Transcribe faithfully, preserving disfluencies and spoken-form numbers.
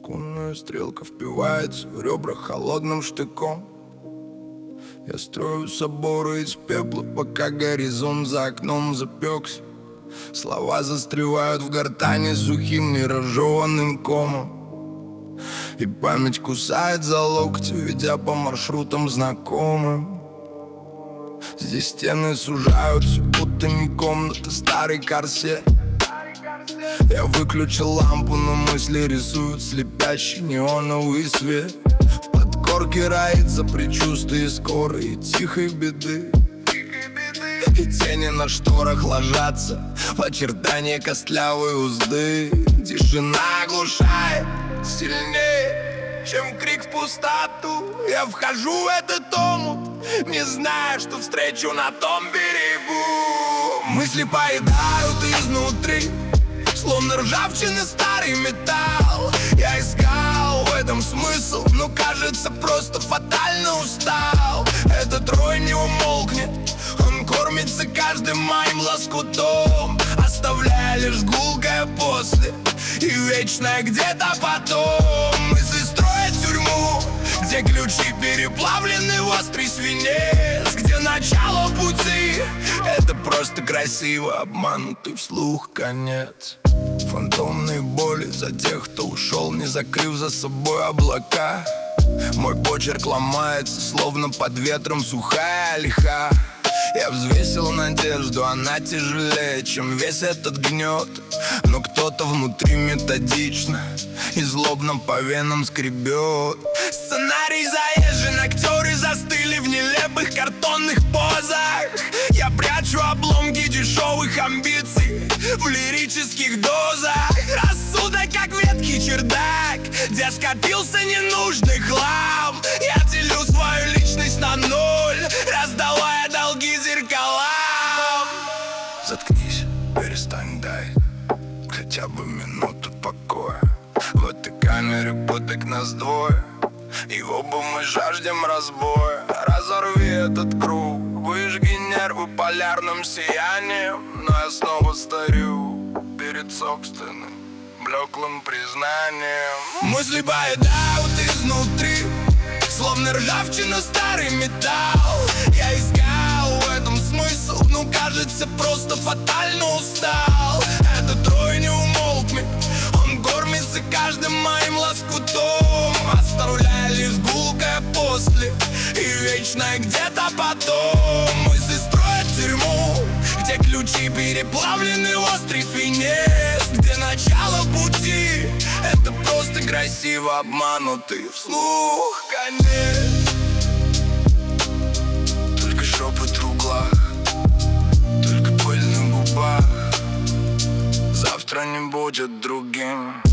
Чугунная стрелка впивается в ребра холодным штыком. Я строю соборы из пепла, пока горизонт за окном запекся. Слова застревают в гортани сухим неразжеванным комом. И память кусает за локти, ведя по маршрутам знакомым. Здесь стены сужаются, будто не комната, старый корсет. Я выключил лампу, но мысли рисуют слепящий неоновый свет. В подкорке роится предчувствие скорой и тихой беды. И тени на шторах ложатся в очертания костлявой узды. Тишина оглушает сильнее, чем крик в пустоту. Я вхожу в этот омут, не зная, что встречу на том берегу. Мысли поедают изнутри, словно ржавчина старый металл. Я искал в этом смысл, но кажется просто фатально устал. Этот рой не умолкнет, он кормится каждым моим лоскутом, оставляя лишь гулкое после и вечное где-то потом. Мысли строят тюрьму, где ключи переплавлены в острый свинец, где начало пути — это просто красиво обманутый вслух конец. Фантомные боли за тех, кто ушел, не закрыв за собой облака. Мой почерк ломается, словно под ветром сухая ольха. Я взвесил надежду, она тяжелее, чем весь этот гнет. Но кто-то внутри методично и злобно по венам скребет. Сценарий заезжен, актеры застыли в нелепых картонных позах. Я прячу обломки дешевых амбиций в лирических дозах. Рассудок, как ветхий чердак, где скопился ненужный хлам. Я делю свою личность на ноль, раздавая долги зеркалам. Заткнись, перестань, дай хотя бы минуту покоя. В этой камере пыток нас двое, и оба мы жаждем разбоя. Разорви этот круг, выжги нервы полярным сиянием. Но я снова стою перед собственным блеклым признанием. Мысли поедают изнутри, словно ржавчина старый металл. Я искал в этом смысл, но кажется просто фатально устал. Этот рой не умолкнет, он кормится каждым моим лоскутом, оставляя лишь гулкое после и вечное где-то потом. Мысли строят тюрьму, где ключи переплавлены в острый свинец, где начало пути — это просто красиво обманутый вслух конец. Только шепот в углах, только пыль на губах. Завтра не будет другим.